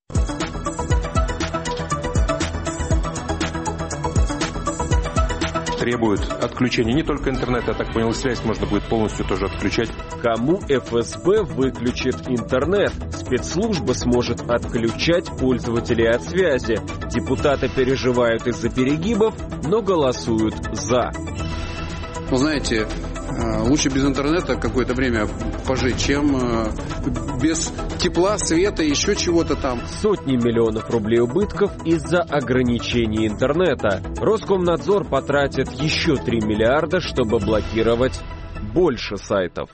Требует отключения не только интернета, я так понял, связь можно будет полностью тоже отключать. Кому ФСБ выключит интернет? Спецслужба сможет отключать пользователей от связи. Депутаты переживают из-за перегибов, но голосуют «за». Вы знаете, лучше без интернета какое-то время пожить, чем без тепла, света, еще чего-то там. Сотни миллионов рублей убытков из-за ограничений интернета. Роскомнадзор потратит еще 3 миллиарда, чтобы блокировать больше сайтов.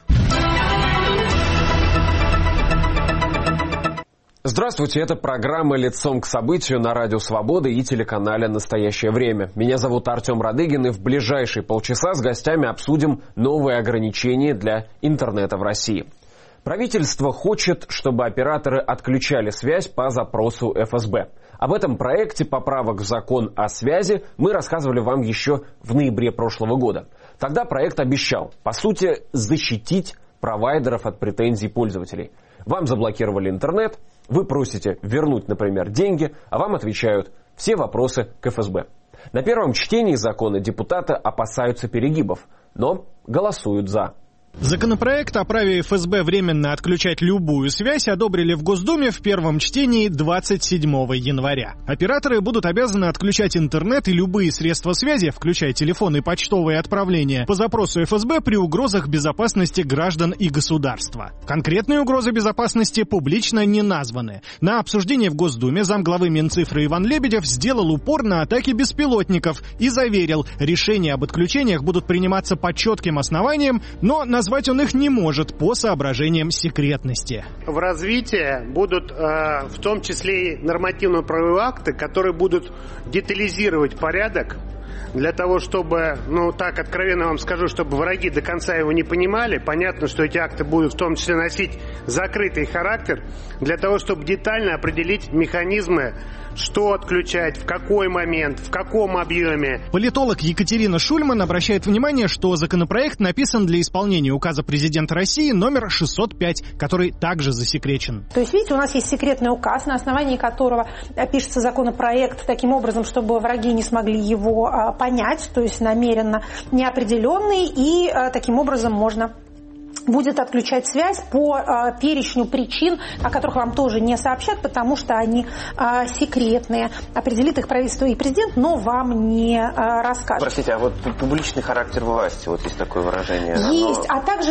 Здравствуйте, это программа «Лицом к событию» на Радио Свобода и телеканале «Настоящее время». Меня зовут Артем Радыгин, и в ближайшие полчаса с гостями обсудим новые ограничения для интернета в России. Правительство хочет, чтобы операторы отключали связь по запросу ФСБ. Об этом проекте поправок в закон о связи мы рассказывали вам еще в ноябре прошлого года. Тогда проект обещал, по сути, защитить провайдеров от претензий пользователей. Вам заблокировали интернет, вы просите вернуть, например, деньги, а вам отвечают все вопросы к ФСБ. На первом чтении закона депутаты опасаются перегибов, но голосуют «за». Законопроект о праве ФСБ временно отключать любую связь одобрили в Госдуме в первом чтении 27 января. Операторы будут обязаны отключать интернет и любые средства связи, включая телефон и почтовые отправления, по запросу ФСБ при угрозах безопасности граждан и государства. Конкретные угрозы безопасности публично не названы. На обсуждении в Госдуме замглавы Минцифры Иван Лебедев сделал упор на атаки беспилотников и заверил, решения об отключениях будут приниматься по четким основаниям, но назвать он их не может по соображениям секретности. В развитии будут в том числе и нормативно-правовые акты, которые будут детализировать порядок для того, чтобы, так откровенно вам скажу, чтобы враги до конца его не понимали. Понятно, что эти акты будут в том числе носить закрытый характер, для того, чтобы детально определить механизмы, что отключать, в какой момент, в каком объеме. Политолог Екатерина Шульман обращает внимание, что законопроект написан для исполнения указа президента России номер 605, который также засекречен. То есть, видите, у нас есть секретный указ, на основании которого пишется законопроект таким образом, чтобы враги не смогли его понять, то есть намеренно неопределенный, и таким образом можно будет отключать связь по перечню причин, о которых вам тоже не сообщат, потому что они секретные. Определит их правительство и президент, но вам не расскажут. Простите, а вот публичный характер власти, вот есть такое выражение. Есть, а также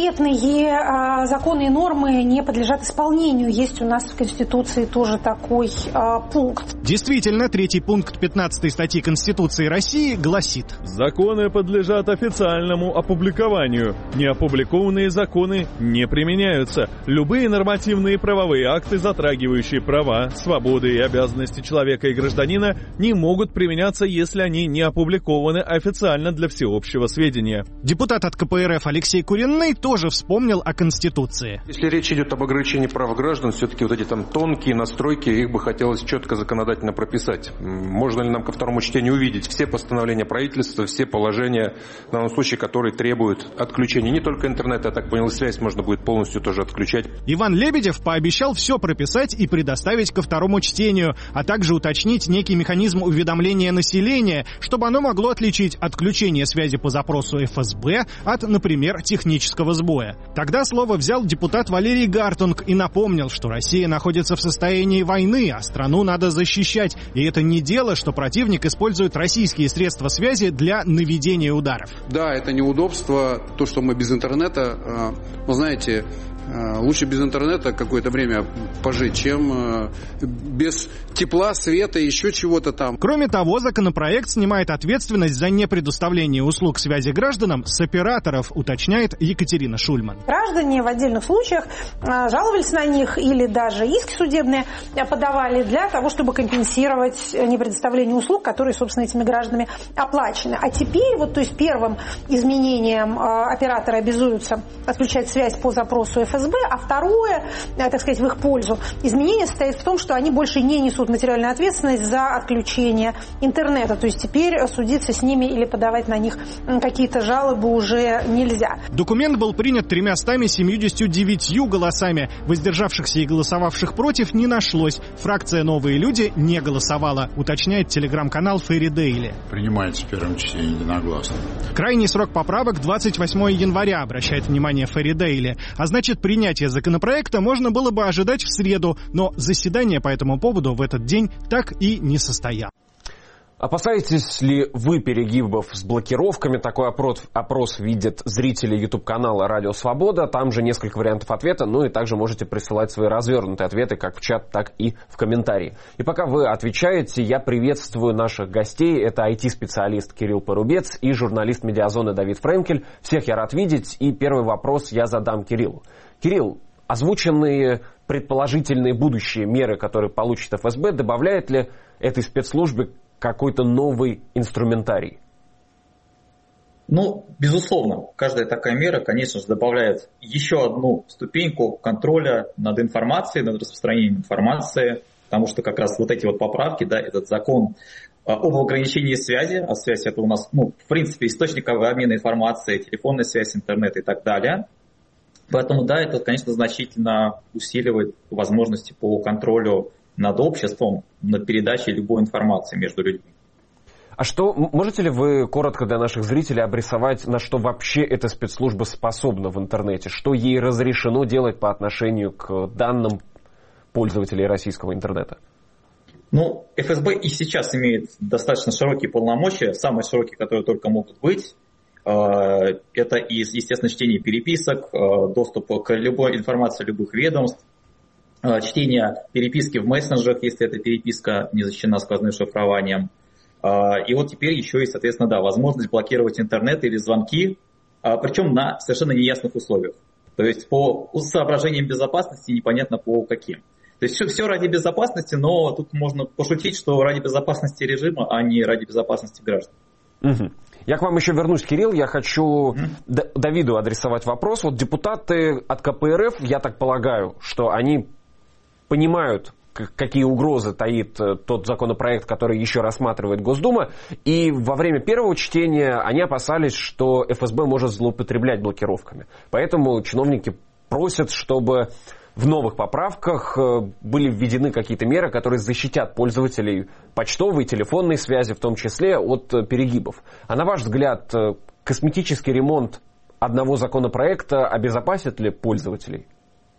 секретные законы и нормы не подлежат исполнению. Есть у нас в Конституции тоже такой пункт. Действительно, третий пункт 15 статьи Конституции России гласит: законы подлежат официальному опубликованию. Неопубликованные законы не применяются. Любые нормативные правовые акты, затрагивающие права, свободы и обязанности человека и гражданина, не могут применяться, если они не опубликованы официально для всеобщего сведения. Депутат от КПРФ Алексей Куренный тоже вспомнил о Конституции. Если речь идет об ограничении прав граждан, все-таки вот эти там тонкие настройки, их бы хотелось четко законодательно прописать. Можно ли нам ко второму чтению увидеть все постановления правительства, все положения, в данном случае, которые требуют отключения не только интернета, так понял, связь можно будет полностью тоже отключать. Иван Лебедев пообещал все прописать и предоставить ко второму чтению, а также уточнить некий механизм уведомления населения, чтобы оно могло отличить отключение связи по запросу ФСБ от, например, технического сбоя. Тогда слово взял депутат Валерий Гартунг и напомнил, что Россия находится в состоянии войны, а страну надо защищать. И это не дело, что противник использует российские средства связи для наведения ударов. Да, это неудобство, то, что мы без интернета. Вы знаете, лучше без интернета какое-то время пожить, чем без тепла, света, еще чего-то там. Кроме того, законопроект снимает ответственность за непредоставление услуг связи гражданам с операторов, уточняет Екатерина Шульман. Граждане в отдельных случаях жаловались на них или даже иски судебные подавали для того, чтобы компенсировать непредоставление услуг, которые, собственно, этими гражданами оплачены. А теперь, то есть первым изменением операторы обязуются отключать связь по запросу ФСБ, ФСБ, а второе, так сказать, в их пользу, изменение состоит в том, что они больше не несут материальную ответственность за отключение интернета. То есть теперь судиться с ними или подавать на них какие-то жалобы уже нельзя. Документ был принят 379 голосами. Воздержавшихся и голосовавших против не нашлось. Фракция «Новые люди» не голосовала, уточняет телеграм-канал Ферри Дейли. Принимается в первом чтении единогласно. Крайний срок поправок 28 января, обращает внимание Ферри Дейли. А значит, принятие законопроекта можно было бы ожидать в среду, но заседание по этому поводу в этот день так и не состоялось. Опасаетесь ли вы перегибов с блокировками? Такой опрос видят зрители YouTube-канала «Радио Свобода». Там же несколько вариантов ответа, и также можете присылать свои развернутые ответы как в чат, так и в комментарии. И пока вы отвечаете, я приветствую наших гостей. Это IT-специалист Кирилл Порубец и журналист «Медиазоны» Давид Френкель. Всех я рад видеть, и первый вопрос я задам Кириллу. Кирилл, озвученные предположительные будущие меры, которые получит ФСБ, добавляет ли этой спецслужбе какой-то новый инструментарий? Безусловно, каждая такая мера, конечно же, добавляет еще одну ступеньку контроля над информацией, над распространением информации, потому что как раз вот эти вот поправки, этот закон об ограничении связи, а связь это у нас, в принципе, источник обмена информацией, телефонная связь, интернет и так далее. Поэтому, это, конечно, значительно усиливает возможности по контролю над обществом, над передачей любой информации между людьми. А можете ли вы коротко для наших зрителей обрисовать, на что вообще эта спецслужба способна в интернете? Что ей разрешено делать по отношению к данным пользователей российского интернета? ФСБ и сейчас имеет достаточно широкие полномочия, самые широкие, которые только могут быть. Это естественно, чтение переписок, доступ к любой информации любых ведомств, чтение переписки в мессенджерах, если эта переписка не защищена сквозным шифрованием. И вот теперь еще есть, соответственно, возможность блокировать интернет или звонки, причем на совершенно неясных условиях. То есть по соображениям безопасности непонятно по каким. То есть все ради безопасности, но тут можно пошутить, что ради безопасности режима, а не ради безопасности граждан. Угу. Я к вам еще вернусь, Кирилл. Я хочу Давиду адресовать вопрос. Вот депутаты от КПРФ, я так полагаю, что они понимают, какие угрозы таит тот законопроект, который еще рассматривает Госдума. И во время первого чтения они опасались, что ФСБ может злоупотреблять блокировками. Поэтому чиновники просят, чтобы в новых поправках были введены какие-то меры, которые защитят пользователей почтовой и телефонной связи, в том числе от перегибов. А на ваш взгляд, косметический ремонт одного законопроекта обезопасит ли пользователей?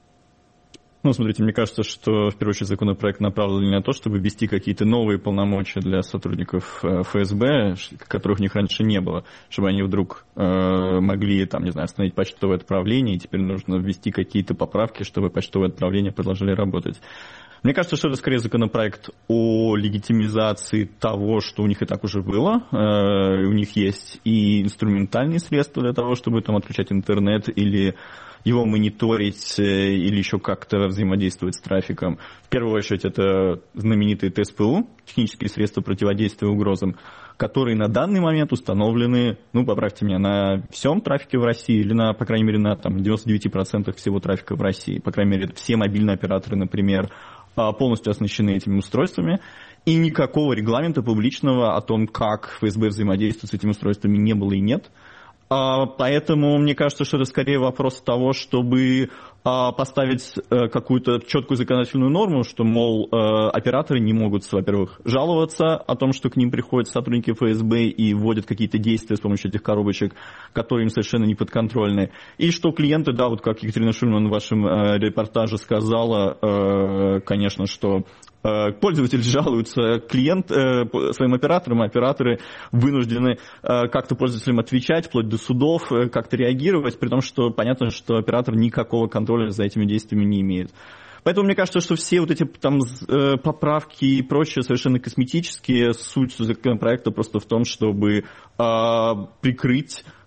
Смотрите, мне кажется, что в первую очередь законопроект направлен на то, чтобы ввести какие-то новые полномочия для сотрудников ФСБ, которых у них раньше не было, чтобы они вдруг могли, остановить почтовое отправление, и теперь нужно ввести какие-то поправки, чтобы почтовое отправление продолжали работать. Мне кажется, что это скорее законопроект о легитимизации того, что у них и так уже было. У них есть и инструментальные средства для того, чтобы отключать интернет или его мониторить или еще как-то взаимодействовать с трафиком. В первую очередь это знаменитые ТСПУ, технические средства противодействия угрозам, которые на данный момент установлены, поправьте меня, на всем трафике в России или по крайней мере, на 99% всего трафика в России. По крайней мере, все мобильные операторы, например, полностью оснащены этими устройствами. И никакого регламента публичного о том, как ФСБ взаимодействует с этими устройствами, не было и нет. Поэтому мне кажется, что это скорее вопрос того, чтобы поставить какую-то четкую законодательную норму, что, операторы не могут, во-первых, жаловаться о том, что к ним приходят сотрудники ФСБ и вводят какие-то действия с помощью этих коробочек, которые им совершенно не подконтрольны. И что клиенты, вот как Екатерина Шульман в вашем репортаже сказала, конечно, что пользователи жалуются своим операторам, а операторы вынуждены как-то пользователям отвечать, вплоть до судов, как-то реагировать, при том, что понятно, что оператор никакого контроля за этими действиями не имеет. Поэтому мне кажется, что все вот эти поправки и прочее совершенно косметические. Суть законопроекта просто в том, чтобы прикрыть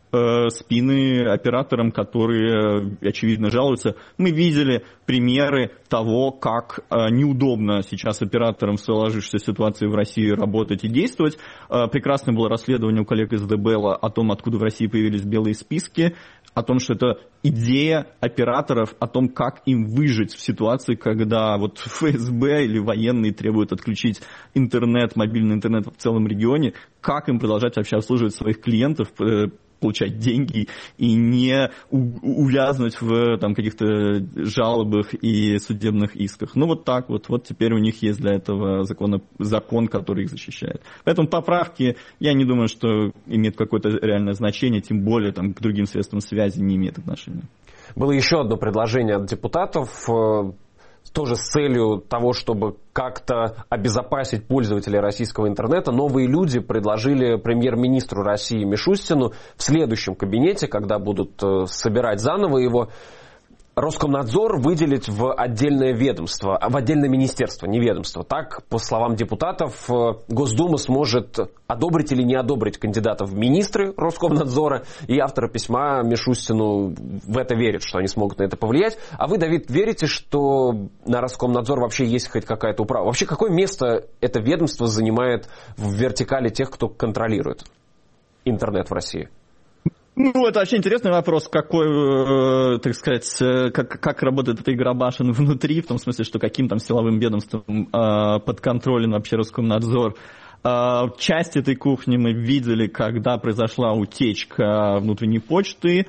спины операторам, которые, очевидно, жалуются. Мы видели примеры того, как неудобно сейчас операторам в сложившейся ситуации в России работать и действовать. Прекрасное было расследование у коллег из ДБЛа о том, откуда в России появились белые списки, о том, что это идея операторов, о том, как им выжить в ситуации, когда вот ФСБ или военные требуют отключить интернет, мобильный интернет в целом регионе, как им продолжать вообще обслуживать своих клиентов, получать деньги и не увязнуть в там, каких-то жалобах и судебных исках. Ну вот так вот. Вот теперь у них есть для этого закон, который их защищает. Поэтому поправки, я не думаю, что имеют какое-то реальное значение, тем более там, к другим средствам связи не имеет отношения. Было еще одно предложение от депутатов, тоже с целью того, чтобы как-то обезопасить пользователей российского интернета. Новые люди предложили премьер-министру России Мишустину в следующем кабинете, когда будут собирать заново его, Роскомнадзор выделить в отдельное ведомство, в отдельное министерство, не ведомство. Так, по словам депутатов, Госдума сможет одобрить или не одобрить кандидатов в министры Роскомнадзора, и авторы письма Мишустину в это верят, что они смогут на это повлиять. А вы, Давид, верите, что на Роскомнадзор вообще есть хоть какая-то управа? Вообще, какое место это ведомство занимает в вертикали тех, кто контролирует интернет в России? Ну, это вообще интересный вопрос, какой, так сказать, как работает эта игра башен внутри, в том смысле, что каким там силовым ведомством подконтролен вообще Роскомнадзор. Часть этой кухни мы видели, когда произошла утечка внутренней почты,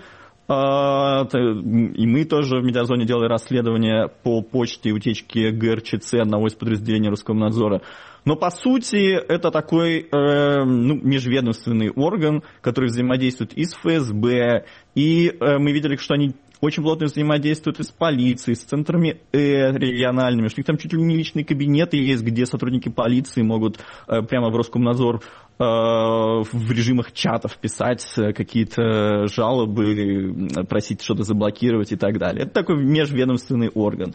и мы тоже в Медиазоне делали расследование по почте и утечке ГРЧЦ, одного из подразделений Роскомнадзора. Но, по сути, это такой межведомственный орган, который взаимодействует и с ФСБ, и мы видели, что они очень плотно взаимодействуют и с полицией, с центрами региональными, что у них там чуть ли не личные кабинеты есть, где сотрудники полиции могут прямо в Роскомнадзор в режимах чатов писать какие-то жалобы, просить что-то заблокировать и так далее. Это такой межведомственный орган.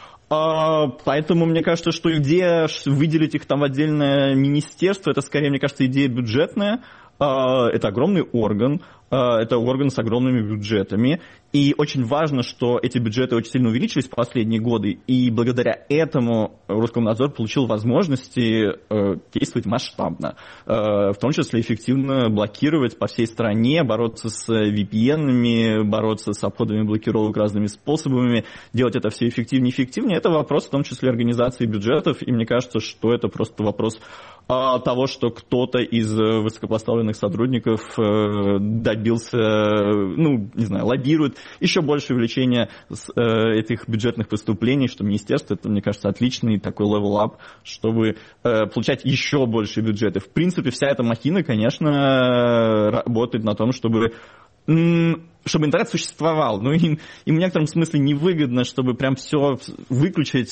Поэтому мне кажется, что идея выделить их там в отдельное министерство, это скорее, мне кажется, идея бюджетная. Это огромный орган, это орган с огромными бюджетами. И очень важно, что эти бюджеты очень сильно увеличились в последние годы. И благодаря этому Роскомнадзор получил возможности действовать масштабно. В том числе эффективно блокировать по всей стране, бороться с VPN-ами, бороться с обходами блокировок разными способами, делать это все эффективнее и эффективнее. Это вопрос в том числе организации бюджетов. И мне кажется, что это просто вопрос того, что кто-то из высокопоставленных сотрудников добился, лоббирует еще больше увеличения этих бюджетных поступлений, что министерство, это, мне кажется, отличный такой level-up, чтобы получать еще больше бюджеты. В принципе, вся эта махина, конечно, работает на том, чтобы интернет существовал. Ну, им в некотором смысле невыгодно, чтобы прям все выключить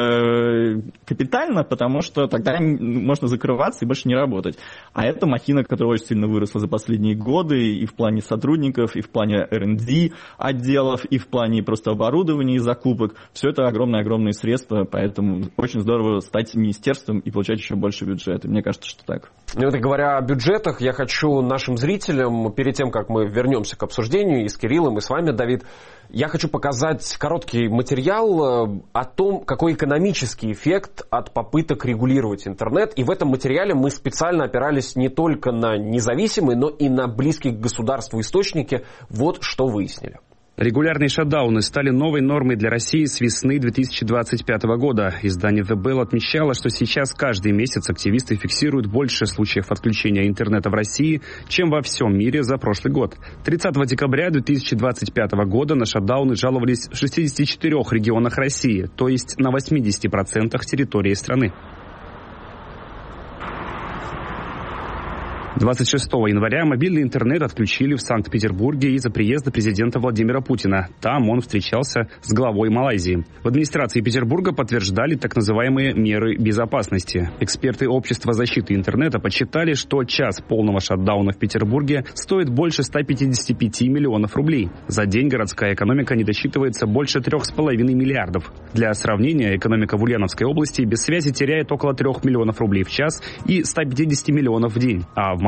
капитально, потому что тогда можно закрываться и больше не работать. А это махина, которая очень сильно выросла за последние годы и в плане сотрудников, и в плане R&D отделов, и в плане просто оборудования и закупок. Все это огромные-огромные средства, поэтому очень здорово стать министерством и получать еще больше бюджета. Мне кажется, что так. Ну, вот говоря о бюджетах, я хочу нашим зрителям, перед тем, как мы вернемся к обсуждению, и с Кириллом, и с вами, Давид, я хочу показать короткий материал о том, какой экономический эффект от попыток регулировать интернет. И в этом материале мы специально опирались не только на независимые, но и на близкие к государству источники. Вот что выяснили. Регулярные шатдауны стали новой нормой для России с весны 2025 года. Издание The Bell отмечало, что сейчас каждый месяц активисты фиксируют больше случаев отключения интернета в России, чем во всем мире за прошлый год. 30 декабря 2025 года на шатдауны жаловались в 64 регионах России, то есть на 80% территории страны. 26 января мобильный интернет отключили в Санкт-Петербурге из-за приезда президента Владимира Путина. Там он встречался с главой Малайзии. В администрации Петербурга подтверждали так называемые меры безопасности. Эксперты Общества защиты интернета подсчитали, что час полного шатдауна в Петербурге стоит больше 155 миллионов рублей. За день городская экономика не досчитывается больше 3,5 миллиардов. Для сравнения, экономика в Ульяновской области без связи теряет около 3 миллионов рублей в час и 150 миллионов в день. А в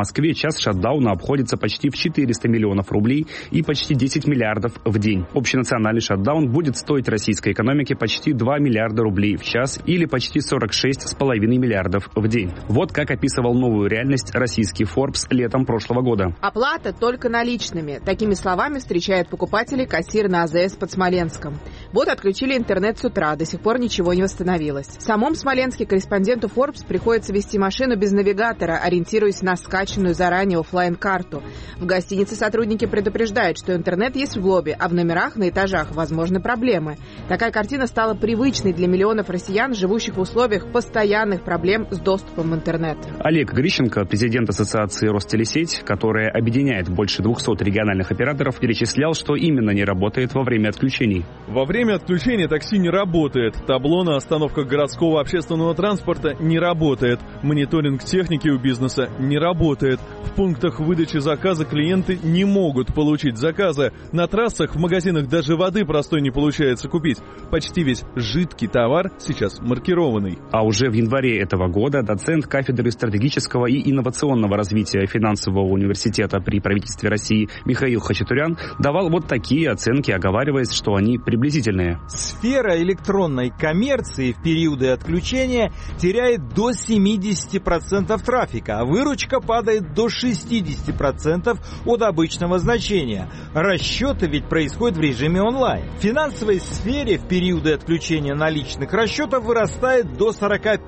Москве час шатдауна обходится почти в 400 миллионов рублей и почти 10 миллиардов в день. Общенациональный шатдаун будет стоить российской экономике почти 2 миллиарда рублей в час или почти 46,5 миллиардов в день. Вот как описывал новую реальность российский Forbes летом прошлого года. Оплата только наличными. Такими словами встречает покупателей кассир на АЗС под Смоленском. Вот отключили интернет с утра, до сих пор ничего не восстановилось. В самом Смоленске корреспонденту Forbes приходится вести машину без навигатора, ориентируясь на скачанную заранее офлайн-карту. В гостинице сотрудники предупреждают, что интернет есть в лобби, а в номерах на этажах возможны проблемы. Такая картина стала привычной для миллионов россиян, живущих в условиях постоянных проблем с доступом в интернет. Олег Грищенко, президент ассоциации «Ростелесеть», которая объединяет больше 200 региональных операторов, перечислял, что именно не работает во время отключений. Во время отключения такси не работает. Табло на остановках городского общественного транспорта не работает. Мониторинг техники у бизнеса не работает. В пунктах выдачи заказа клиенты не могут получить заказы. На трассах, в магазинах даже воды простой не получается купить. Почти весь жидкий товар сейчас маркированный. А уже в январе этого года доцент кафедры стратегического и инновационного развития финансового университета при правительстве России Михаил Хачатурян давал вот такие оценки, оговариваясь, что они приблизительные. Сфера электронной коммерции в периоды отключения теряет до 70% трафика, а выручка падает до 60% от обычного значения. Расчеты ведь происходят в режиме онлайн. В финансовой сфере в периоды отключения наличных расчетов вырастает до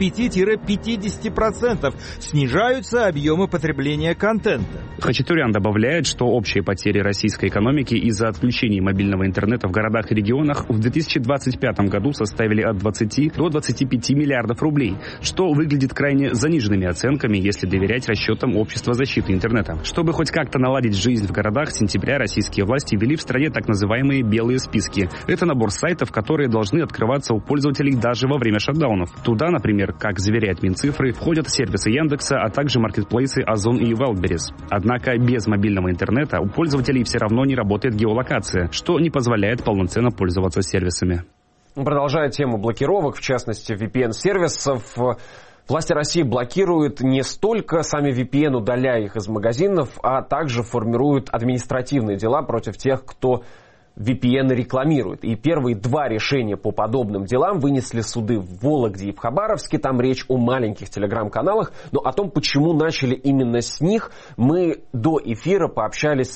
45-50%. Снижаются объемы потребления контента. Хачатурян добавляет, что общие потери российской экономики из-за отключения мобильного интернета в городах и регионах в 2025 году составили от 20 до 25 миллиардов рублей, что выглядит крайне заниженными оценками, если доверять расчетам Общества защиты интернета. Чтобы хоть как-то наладить жизнь в городах, с сентября российские власти ввели в стране так называемые белые списки. Это набор сайтов, которые должны открываться у пользователей даже во время шатдаунов. Туда, например, как заверяет Минцифры, входят сервисы Яндекса, а также маркетплейсы Озон и Wildberries. Однако без мобильного интернета у пользователей все равно не работает геолокация, что не позволяет полноценно пользоваться сервисами. Продолжая тему блокировок, в частности VPN-сервисов, власти России блокируют не столько сами VPN, удаляя их из магазинов, а также формируют административные дела против тех, кто VPN рекламирует. И первые два решения по подобным делам вынесли суды в Вологде и в Хабаровске. Там речь о маленьких телеграм-каналах. Но о том, почему начали именно с них, мы до эфира пообщались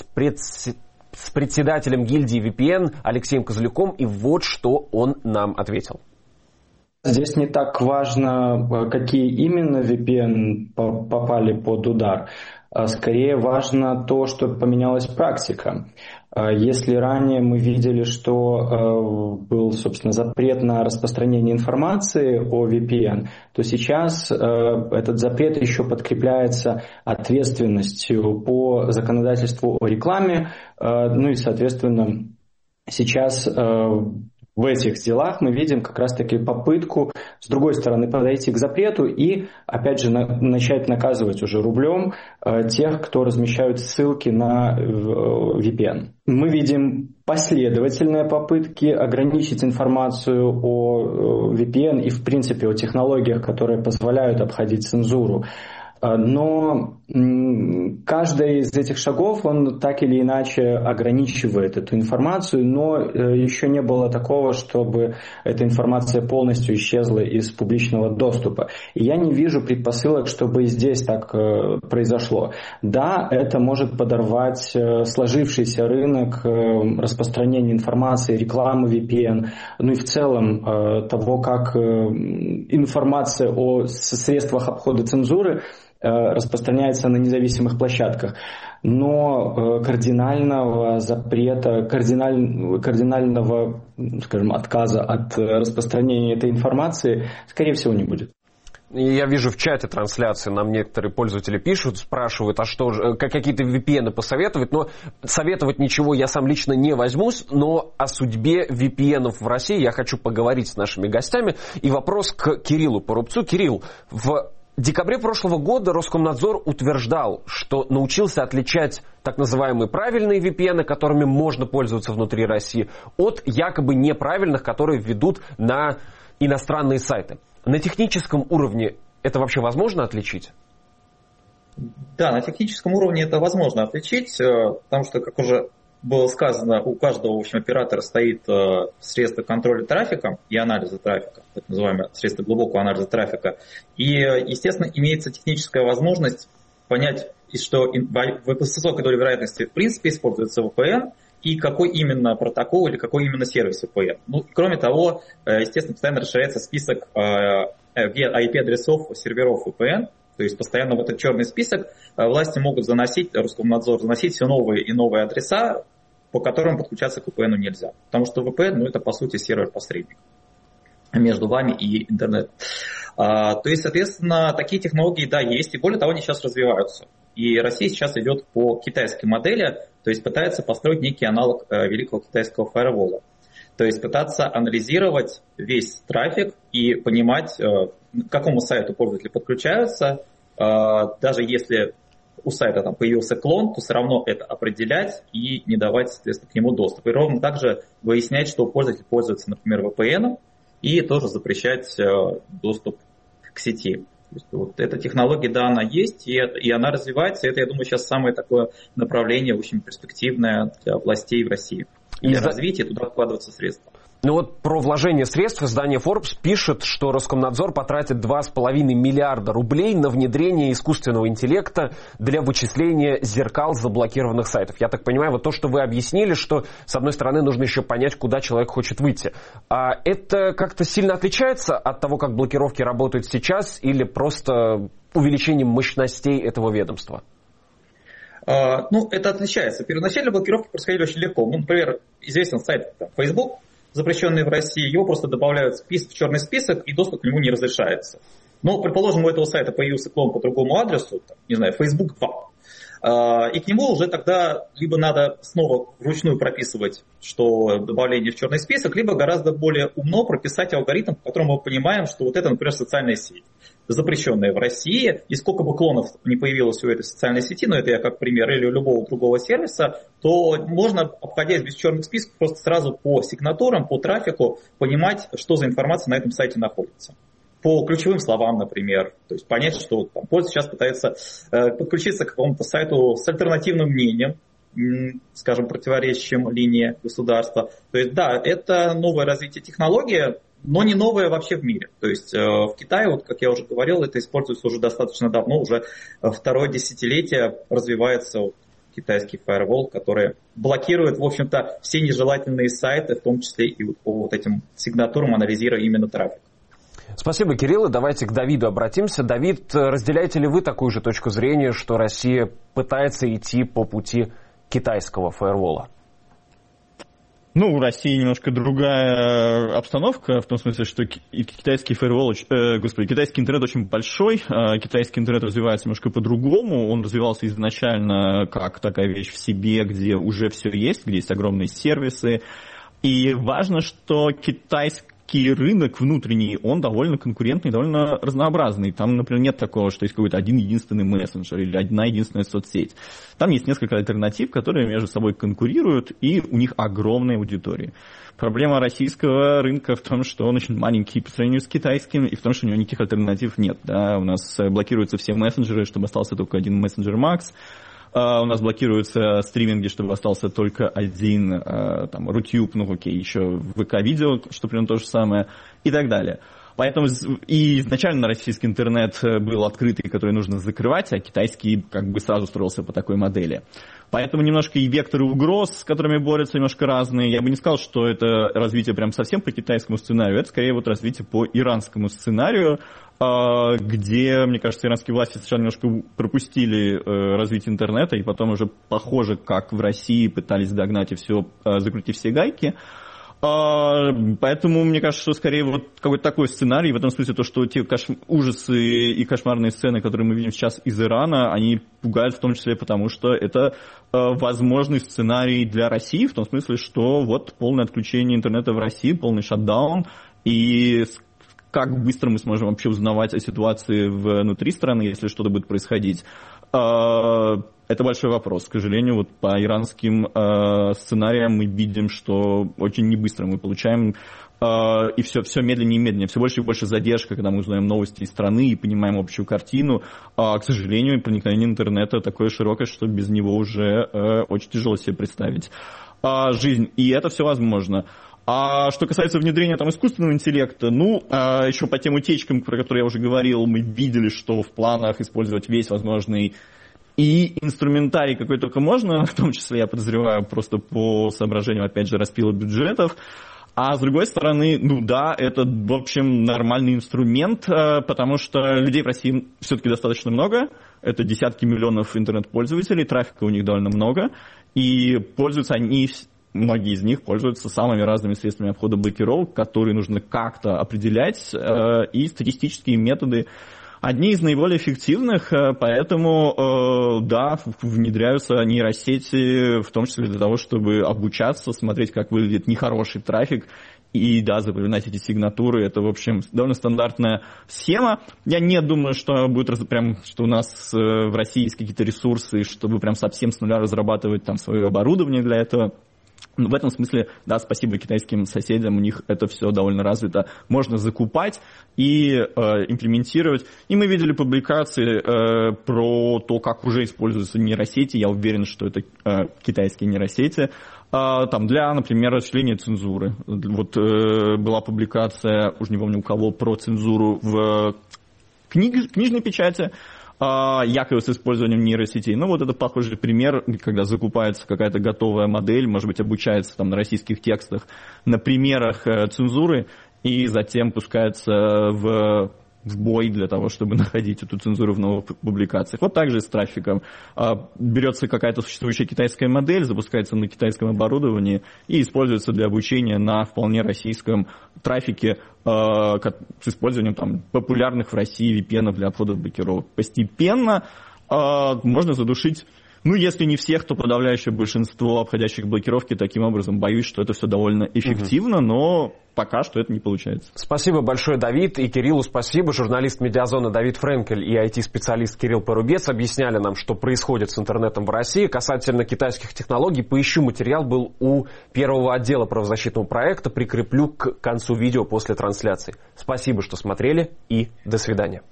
с председателем гильдии VPN Алексеем Козлюком. И вот что он нам ответил. Здесь не так важно, какие именно VPN попали под удар. Скорее важно то, что поменялась практика. Если ранее мы видели, что был, собственно, запрет на распространение информации о VPN, то сейчас этот запрет еще подкрепляется ответственностью по законодательству о рекламе. Ну и, соответственно, сейчас в этих делах мы видим как раз-таки попытку, с другой стороны, подойти к запрету и, опять же, начать наказывать уже рублем тех, кто размещают ссылки на VPN. Мы видим последовательные попытки ограничить информацию о VPN и, в принципе, о технологиях, которые позволяют обходить цензуру. Но каждый из этих шагов, он так или иначе ограничивает эту информацию, но еще не было такого, чтобы эта информация полностью исчезла из публичного доступа. И я не вижу предпосылок, чтобы и здесь так произошло. Да, это может подорвать сложившийся рынок распространения информации, рекламы VPN, ну и в целом того, как информация о средствах обхода цензуры распространяется на независимых площадках. Но кардинального запрета, кардинального, скажем, отказа от распространения этой информации, скорее всего, не будет. Я вижу в чате трансляции, нам некоторые пользователи пишут, спрашивают, а что же, какие-то VPN посоветовать, но советовать ничего я сам лично не возьмусь, но о судьбе VPN в России я хочу поговорить с нашими гостями. И вопрос к Кириллу Порубцу. Кирилл, в декабре прошлого года Роскомнадзор утверждал, что научился отличать так называемые правильные VPN, которыми можно пользоваться внутри России, от якобы неправильных, которые ведут на иностранные сайты. На техническом уровне это вообще возможно отличить? Да, на техническом уровне это возможно отличить, потому что, как уже было сказано, у каждого, в общем, оператора стоит средство контроля трафика и анализа трафика, так называемое средство глубокого анализа трафика. И, естественно, имеется техническая возможность понять, что с высокой долей вероятности в принципе используется VPN, и какой именно протокол или какой именно сервис VPN. Ну, кроме того, естественно, постоянно расширяется список IP-адресов серверов VPN, то есть постоянно в этот черный список власти могут заносить, Роскомнадзор заносить все новые и новые адреса, по которым подключаться к VPN нельзя. Потому что VPN, это по сути сервер-посредник между вами и интернет. То есть, соответственно, такие технологии, да, есть, и более того, они сейчас развиваются. И Россия сейчас идет по китайской модели, то есть пытается построить некий аналог великого китайского фаервола. То есть пытаться анализировать весь трафик и понимать, к какому сайту пользователи подключаются. Даже если у сайта там появился клон, то все равно это определять и не давать, соответственно, к нему доступ. И ровно также выяснять, что пользователь пользуется, например, VPN, и тоже запрещать доступ к сети. Вот эта технология, да, она есть, и она развивается. Это, я думаю, сейчас самое такое направление, очень перспективное для властей в России. Для развития туда вкладываются средства. Ну вот про вложение средств издание Forbes пишет, что Роскомнадзор потратит 2,5 миллиарда рублей на внедрение искусственного интеллекта для вычисления зеркал заблокированных сайтов. Я так понимаю, вот то, что вы объяснили, что, с одной стороны, нужно еще понять, куда человек хочет выйти. А это как-то сильно отличается от того, как блокировки работают сейчас, или просто увеличением мощностей этого ведомства? Ну, это отличается. Первоначально блокировки происходили очень легко. Ну, например, известен сайт Facebook, запрещенный в России, его просто добавляют в черный список, и доступ к нему не разрешается. Но, предположим, у этого сайта появился клон по другому адресу, там, не знаю, Facebook 2. И к нему уже тогда либо надо снова вручную прописывать, что добавление в черный список, либо гораздо более умно прописать алгоритм, по которому мы понимаем, что вот это, например, социальная сеть, запрещенная в России, и сколько бы клонов не появилось у этой социальной сети, но это я как пример, или у любого другого сервиса, то можно, обходясь без черных списков, просто сразу по сигнатурам, по трафику понимать, что за информация на этом сайте находится. По ключевым словам, например. То есть понять, что там, пользователь сейчас пытается подключиться к какому-то сайту с альтернативным мнением, скажем, противоречащим линии государства. То есть да, это новое развитие технологии, но не новое вообще в мире. То есть в Китае, вот, как я уже говорил, это используется уже достаточно давно, уже второе десятилетие развивается вот китайский фаервол, который блокирует, в общем-то, все нежелательные сайты, в том числе и по вот этим сигнатурам, анализируя именно трафик. Спасибо, Кирилл. Давайте к Давиду обратимся. Давид, разделяете ли вы такую же точку зрения, что Россия пытается идти по пути китайского фаервола? Ну, у России немножко другая обстановка, в том смысле, что китайский фаервол, китайский интернет очень большой, китайский интернет развивается немножко по-другому, он развивался изначально как такая вещь в себе, где уже все есть, где есть огромные сервисы, и важно, что китайский рынок внутренний, он довольно конкурентный, довольно разнообразный. Там, например, нет такого, что есть какой-то один единственный мессенджер или одна единственная соцсеть. Там есть несколько альтернатив, которые между собой конкурируют, и у них огромная аудитория. Проблема российского рынка в том, что он очень маленький по сравнению с китайским, и в том, что у него никаких альтернатив нет. Да? У нас блокируются все мессенджеры, чтобы остался только один мессенджер Max. У нас блокируются стриминги, чтобы остался только один, там, Рутюб, ну окей, еще ВК-видео, что примерно то же самое, и так далее. Поэтому и изначально российский интернет был открытый, который нужно закрывать, а китайский как бы сразу строился по такой модели. Поэтому немножко и векторы угроз, с которыми борются, немножко разные. Я бы не сказал, что это развитие прям совсем по китайскому сценарию, это скорее вот развитие по иранскому сценарию, где, мне кажется, иранские власти сначала немножко пропустили развитие интернета, и потом уже, похоже, как в России, пытались догнать и все, закрутив все гайки. Поэтому, мне кажется, что скорее вот какой-то такой сценарий, в этом смысле то, что те ужасы и кошмарные сцены, которые мы видим сейчас из Ирана, они пугают в том числе потому, что это возможный сценарий для России, в том смысле, что вот полное отключение интернета в России, полный шатдаун, и как быстро мы сможем вообще узнавать о ситуации внутри страны, если что-то будет происходить. Это большой вопрос. К сожалению, вот по иранским сценариям мы видим, что очень не быстро мы получаем и все медленнее и медленнее, все больше и больше задержка, когда мы узнаем новости из страны и понимаем общую картину. К сожалению, проникновение интернета такое широкое, что без него уже очень тяжело себе представить жизнь, и это все возможно. А что касается внедрения искусственного интеллекта, еще по тем утечкам, про которые я уже говорил, мы видели, что в планах использовать весь возможный и инструментарий, какой только можно, в том числе, я подозреваю, просто по соображению, опять же, распила бюджетов. А с другой стороны, это, в общем, нормальный инструмент, потому что людей в России все-таки достаточно много. Это десятки миллионов интернет-пользователей, трафика у них довольно много. И пользуются они, многие из них пользуются самыми разными средствами обхода блокировок, которые нужно как-то определять, и статистические методы одни из наиболее эффективных, поэтому, внедряются нейросети, в том числе для того, чтобы обучаться, смотреть, как выглядит нехороший трафик, и, запоминать эти сигнатуры. Это, в общем, довольно стандартная схема. Я не думаю, что будет что у нас в России есть какие-то ресурсы, чтобы прям совсем с нуля разрабатывать свое оборудование для этого. В этом смысле, спасибо китайским соседям, у них это все довольно развито. Можно закупать и имплементировать. И мы видели публикации про то, как уже используются нейросети. Я уверен, что это китайские нейросети. Для, например, осуществления цензуры. Была публикация, уж не помню у кого, про цензуру в книжной печати, якобы с использованием нейросетей. Это похожий пример, когда закупается какая-то готовая модель, может быть, обучается на российских текстах, на примерах цензуры, и затем пускается в бой для того, чтобы находить эту цензуру в новых публикациях. Так же и с трафиком. Берется какая-то существующая китайская модель, запускается на китайском оборудовании и используется для обучения на вполне российском трафике с использованием популярных в России VPN для обхода блокировок. Постепенно можно задушить, если не всех, то подавляющее большинство обходящих блокировки. Таким образом, боюсь, что это все довольно эффективно, но пока что это не получается. Спасибо большое, Давид, и Кириллу спасибо. Журналист «Медиазона» Давид Френкель и IT-специалист Кирилл Порубец объясняли нам, что происходит с интернетом в России. Касательно китайских технологий, поищу, материал был у первого отдела правозащитного проекта, прикреплю к концу видео после трансляции. Спасибо, что смотрели, и до свидания.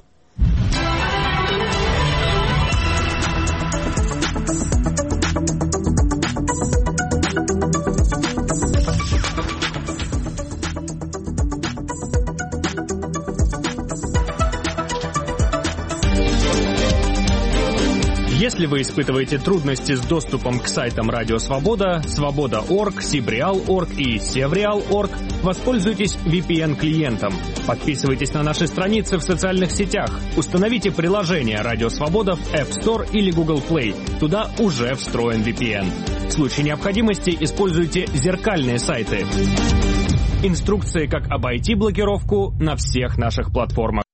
Если вы испытываете трудности с доступом к сайтам Радио Свобода, Свобода.орг, Сибреал.орг и Севреал.орг, воспользуйтесь VPN-клиентом. Подписывайтесь на наши страницы в социальных сетях. Установите приложение Радио Свобода в App Store или Google Play. Туда уже встроен VPN. В случае необходимости используйте зеркальные сайты. Инструкции, как обойти блокировку, на всех наших платформах.